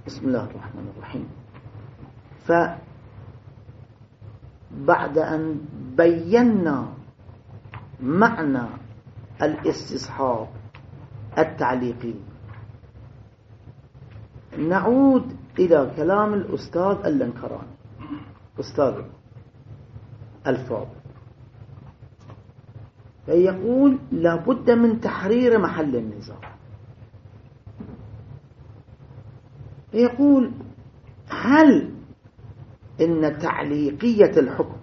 بسم الله الرحمن الرحيم. فبعد أن بينا معنى الاستصحاب التعليقي نعود إلى كلام الأستاذ اللنكراني أستاذ الفاضل، فيقول لابد من تحرير محل النزاع. يقول هل إن تعليقية الحكم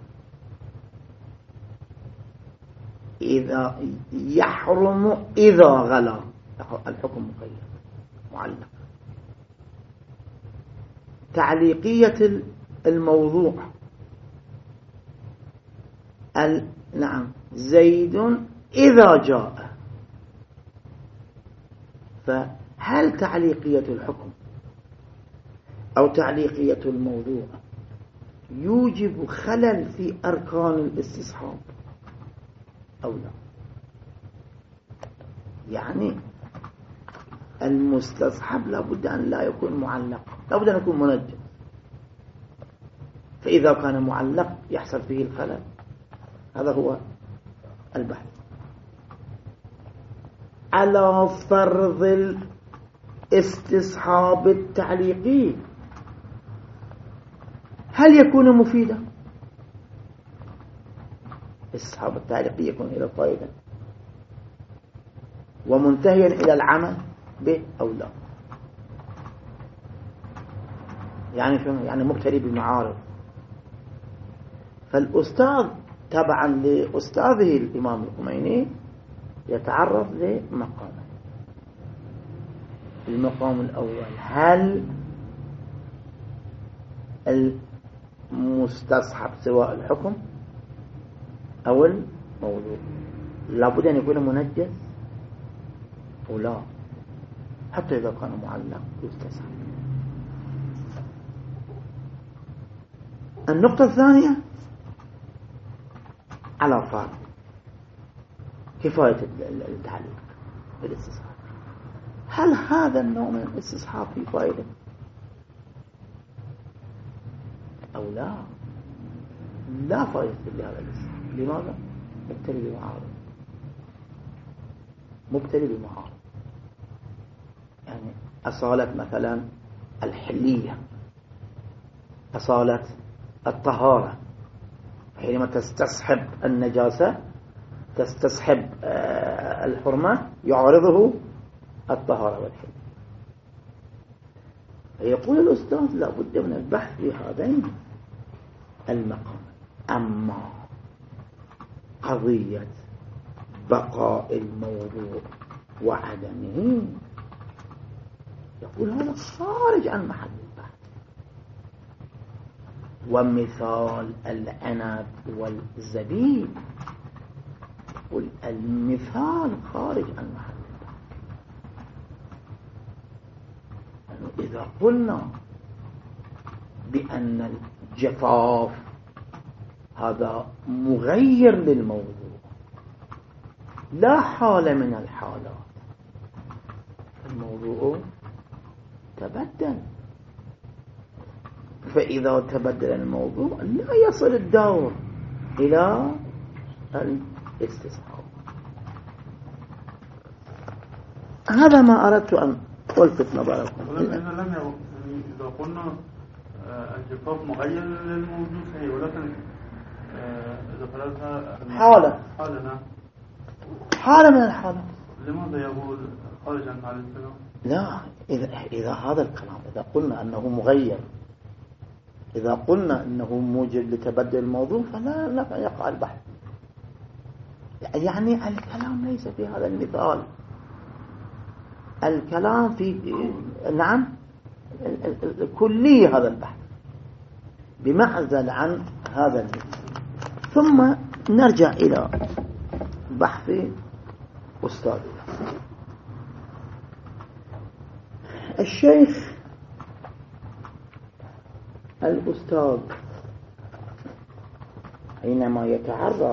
إذا يحرم إذا غلا الحكم مقيد معلق، تعليقية الموضوع نعم زيد إذا جاء، فهل تعليقية الحكم أو تعليقية الموضوع يوجب خلل في أركان الاستصحاب أو لا؟ يعني المستصحب لابد أن لا يكون معلق، لابد أن يكون منجم، فإذا كان معلق يحصل فيه الخلل. هذا هو البحث على فرض الاستصحاب التعليقي. هل يكون مفيدا؟ الاستصحاب التعليقي يكون إلى فائدة ومنتهيا إلى العمل به أو لا؟ يعني شنو؟ يعني مقترب بمعارض. فالأستاذ تبعا لأستاذه الإمام الخميني يتعرض لمقامين. المقام الأول، هل المستصحب سواء الحكم أو الموضوع لابد أن يكون منجز أو لا؟ حتى إذا كان معلق يستصحب. النقطة الثانية على فرض كفاية التعليق بالاستصحاب، هل هذا النوع من الاستصحاب فيه فائدة أو لا؟ لا فائدة لهذا الاستصحاب. لماذا؟ مبتلي بمعارض، مبتلي بمعارض. يعني أصالة مثلا الحلية، أصالة الطهارة، حينما تستصحب النجاسة تستصحب الحرمة يعارضه الطهارة والحل. يقول الأستاذ لا بد من البحث في هذين المقام. أما قضية بقاء الموضوع وعدمه يقول هذا خارج عن محل البحث. ومثال العنب والزبيب يقول المثال خارج عن محل البحث. يعني إذا قلنا بأن الجفاف هذا مغير للموضوع لا حال من الحالات، الموضوع تبدل، فإذا تبدل الموضوع لا يصل الدور إلى الاستصحاب. هذا ما أردت أن ألفت نظركم. إذا قلنا الجفاف مغير للموضوع صحيح، ولكن إذا فرضنا حالة من الحالات، لماذا يقول خارج عن محل البحث؟ لا، إذا هذا الكلام إذا قلنا أنه مغير، إذا قلنا أنه موجب لتبدل الموضوع فلا يقع البحث. يعني الكلام ليس في هذا المثال، الكلام في نعم كلي هذا البحث بمعزل عن هذا المثال. ثم نرجع إلى بحث أستاذنا الشيخ الأستاذ حينما يتعرض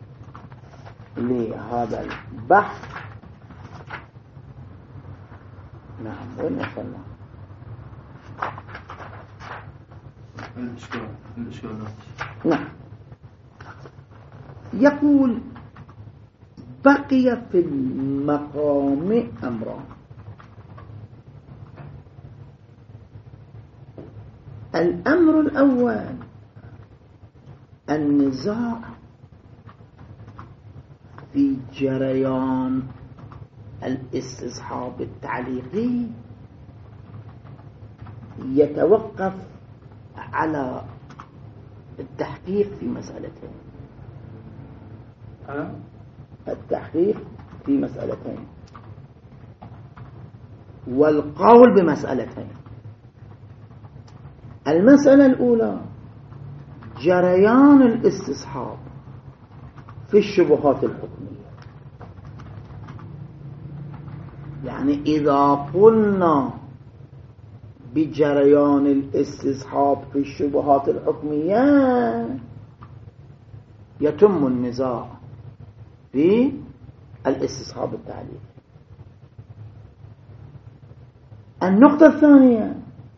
لهذا البحث. نعم، وين وصلنا؟ نعم. يقول بقي في المقام أمران. الأمر الأول النزاع في جريان الاستصحاب التعليقي يتوقف على التحقيق في مسألتين. التحقيق في مسألتين والقول بمسألتين. المسألة الأولى جريان الاستصحاب في الشبهات الحكمية. يعني إذا قلنا بجريان الاستصحاب في الشبهات الحكمية يتم النزاع في الاستصحاب التعليقي. النقطة الثانية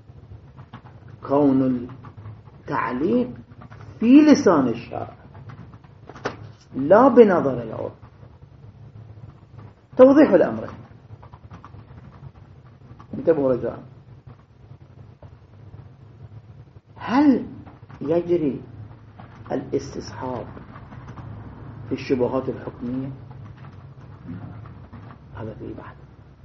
كون التعليق في لسان الشرع لا بنظر العرف. توضيح الأمر. انتبهوا رجاء. هل يجري الاستصحاب في الشبهات الحكمية؟ هذا في بحث.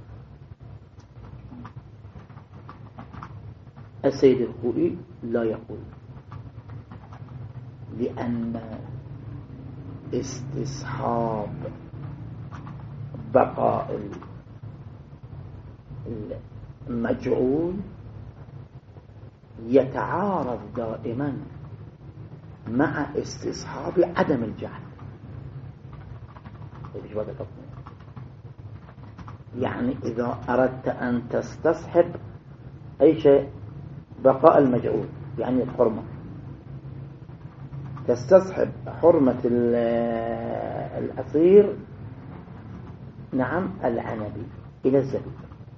السيد الخوئي لا يقول، لأن استصحاب بقاء المجعول يتعارض دائما مع استصحاب عدم الجهل. يعني إذا أردت أن تستصحب أي شيء بقاء المجعول، يعني الحرمة، تستصحب حرمة الأصير، نعم، العنبي إلى الزبيب،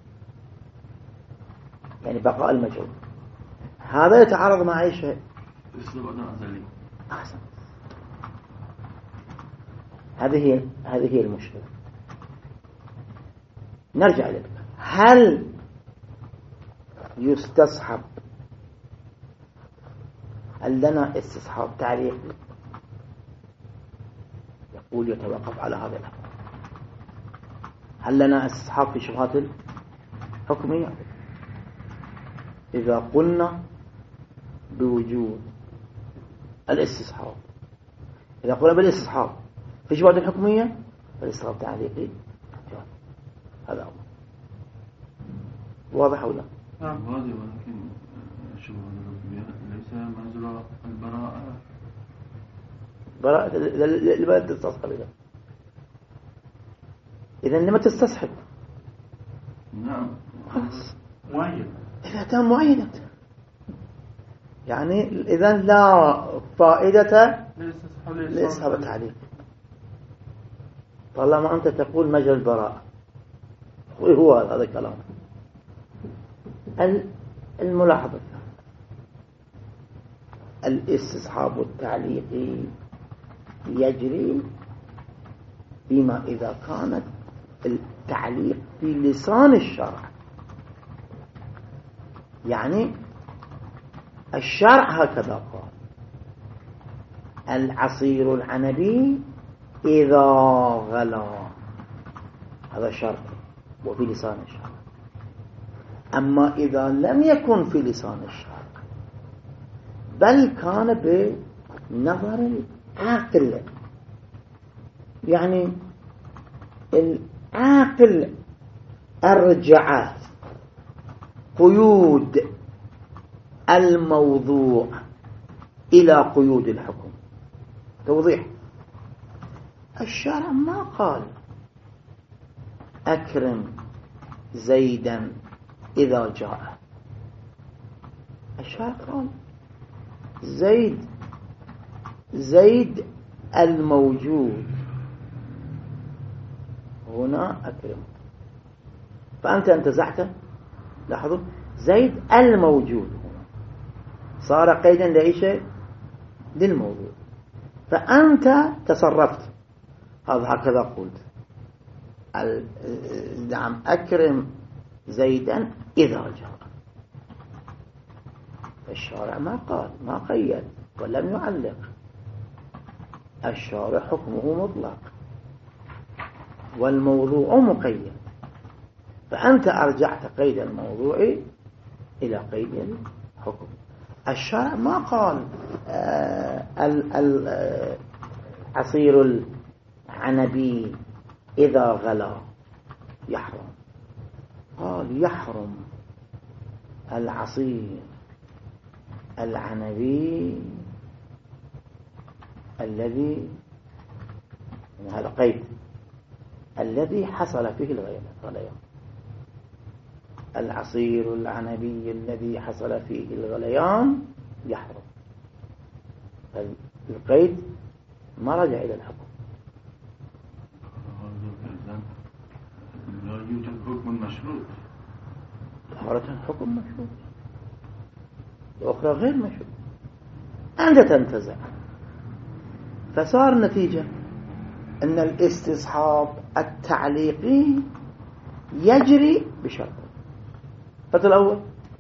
يعني بقاء المجعول. هذا يتعارض مع أي شيء. أحسن. هذه هي المشكلة. نرجع لك. هل يستصحب، هل لنا استصحاب تعليقي؟ يقول يتوقف على هذا الأمر. هل لنا استصحاب في شبهات الحكمية؟ إذا قلنا بوجود الاستصحاب، إذا قلنا بالاستصحاب في شبهات الحكمية فالاستصحاب تعليقي. هذا أمر واضح ولا؟ واضح. ولكن الشبهات الحكمية ليس منزل البراءة. براءة لماذا تستصحب؟ إذا لما تستصحب؟ نعم. خلاص. معين. إذا كان معينة، يعني إذا لا فائدة لإسحاب التعليق طالما أنت تقول مجرى البراءة. هو هذا الكلام. الملاحظة الاستصحاب التعليقي يجري فيما إذا كانت التعليق في لسان الشرع، يعني الشرع هكذا قال: العصير العنبي إذا غلا. هذا شرط وفي لسان الشرع. أما إذا لم يكن في لسان الشرع بل كان بنظر العاقل، يعني العاقل أرجع قيود الموضوع إلى قيود الحكم. توضيح: الشرع ما قال أكرم زيدا إذا جاء. الشرع قال زيد الموجود هنا أكرم. فأنت انتزعت، لاحظوا، زيد الموجود هنا. صار قيدا لأي شيء؟ للموضوع. فأنت تصرفت، هذا هكذا قلت نعم أكرم زيدا إذا جاء. الشارع ما قال، ما قيد ولم يعلق. الشارع حكمه مطلق والموضوع مقيد، فأنت أرجعت قيد الموضوع إلى قيد الحكم. الشارع ما قال عصير العنبي إذا غلا يحرم، قال يحرم العصير العنبي الذي، هذا قيد، الذي حصل فيه الغليان. العصير العنبي الذي حصل فيه الغليان يحرم. القيد ما رجع إلى الحكم. لا يوجد حكم مشروط. مرة حكم مشروط وأخرى غير مشروط. أنت تنتزع، فصار النتيجة أن الاستصحاب التعليقي يجري بشرط. الشرط الأول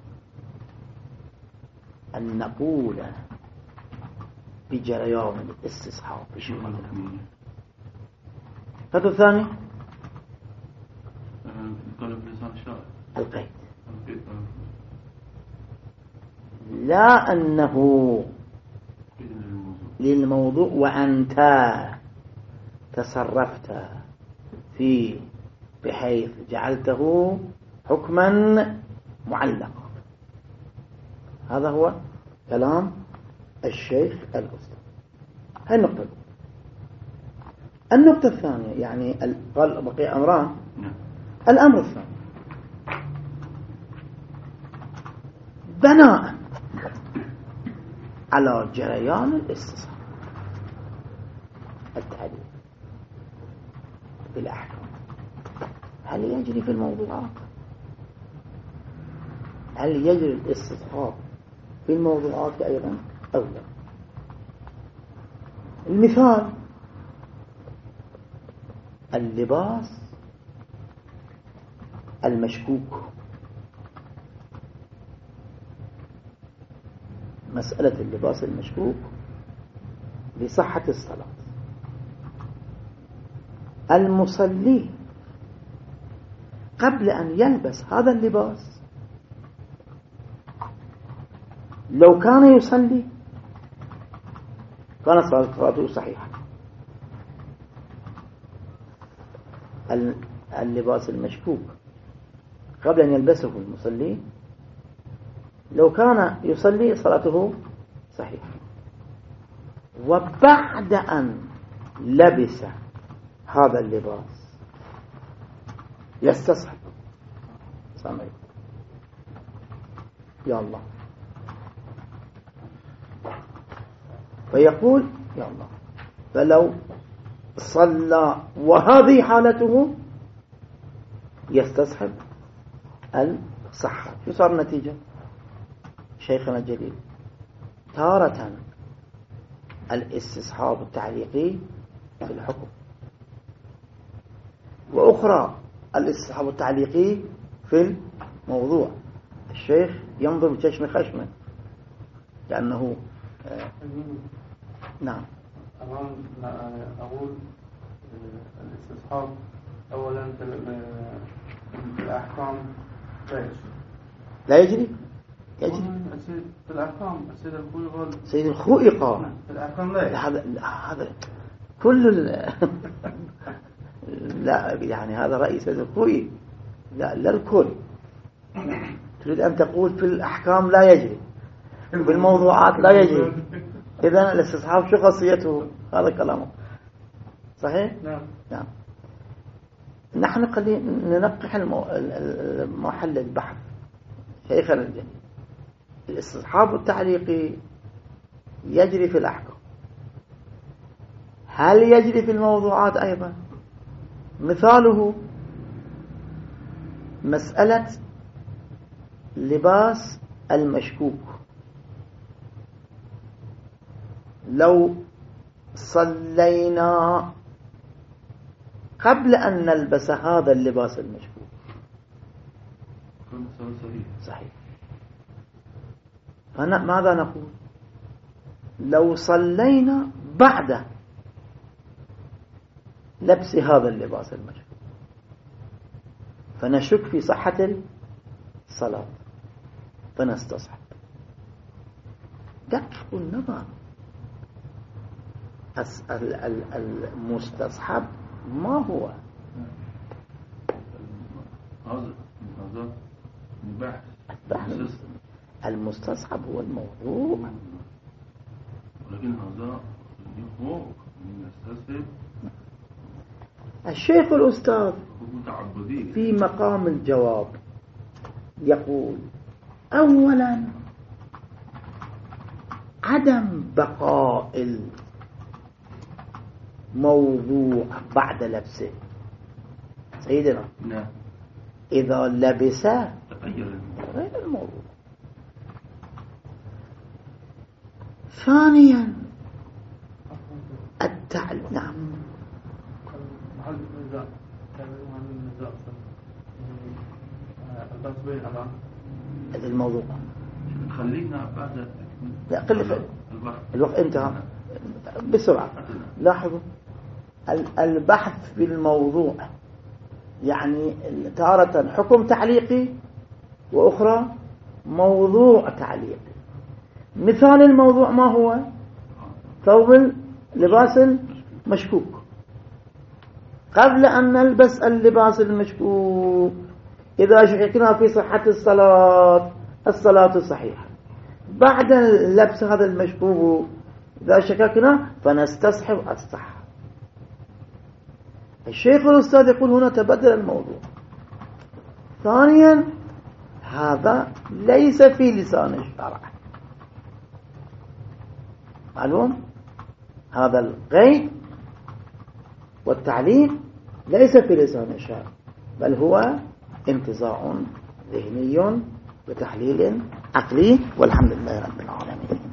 أن نقول بجريان الاستصحاب بشرط. الشرط الثاني القيد، لا أنه للموضوع وأنت تصرفت فيه بحيث جعلته حكما معلقا. هذا هو كلام الشيخ الأستاذ. هاي النقطة. النقطة الثانية يعني قال بقي أمران. الأمر الثاني بناء على جريان الاستصحاب التعليق بالأحكام، هل يجري في الموضوعات؟ هل يجري الاستصحاب في الموضوعات أيضا أو لا؟ المثال اللباس المشكوك. مسألة اللباس المشكوك لصحة الصلاة. المصلي قبل أن يلبس هذا اللباس لو كان يصلي كانت صلاته صحيحة. اللباس المشكوك قبل أن يلبسه المصلي لو كان يصلي صلاته صحيحة، وبعد أن لبس هذا اللباس يستصحب. سامعي يا الله، فيقول يا الله فلو صلى وهذه حالته يستصحب الصحة. شو صار النتيجة شيخنا الجليل؟ تارة الاستصحاب التعليقي في الحكم، وأخرى الاستصحاب التعليقي في الموضوع. الشيخ ينظر بششم خشمه لأنه نعم. أقول الاستصحاب أولا في الأحكام لا يجري. في الأحكام السيد الخوئي قال سيد الخوئي قال في الأحكام لا. هذا كل لا يعني هذا رأي سيد الخوئي، لا الكل. تريد أن تقول في الأحكام لا يجري، في الموضوعات لا يجري. إذن الاستصحاب شو خاصيته؟ هذا كلامه صحيح؟ نعم. نحن قد ننقح محل البحث شيخنا الجليل. الاستصحاب التعليقي يجري في الأحكام، هل يجري في الموضوعات أيضا؟ مثاله مسألة لباس المشكوك. لو صلينا قبل أن نلبس هذا اللباس المشبوه صحيح. فماذا نقول؟ لو صلينا بعد لبس هذا اللباس المشبوه فنشك في صحة الصلاة فنستصحب. دقق النظر، المستصحب ما هو؟ المستصحب هو الموضوع، ولكن هذا هو يستصحب. الشيخ الأستاذ في مقام الجواب يقول: أولا عدم بقاء الموضوع بعد لبسه سيدنا نعم. إذا لبس تغير الموضوع. ثانيا التعليم. نعم. هل النزاع عن النزاع التصبيح على هذا الموضوع خلينا بعد لا قل الوقت انتهى بسرعة. لاحظوا البحث في الموضوع يعني تارة حكم تعليقي وأخرى موضوع تعليقي. مثال الموضوع ما هو؟ ثوب اللباس المشكوك. قبل أن نلبس اللباس المشكوك إذا شككنا في صحة الصلاة صحيحة. بعد لبس هذا المشكوك إذا شككنا فنستصحب الصحة. الشيخ الأستاذ يقول هنا تبدل الموضوع. ثانيا هذا ليس في لسان الشرع. معلوم؟ هذا القيد والتعليل ليس في لسان الشرع، بل هو انتزاع ذهني بتحليل عقلي. والحمد لله رب العالمين.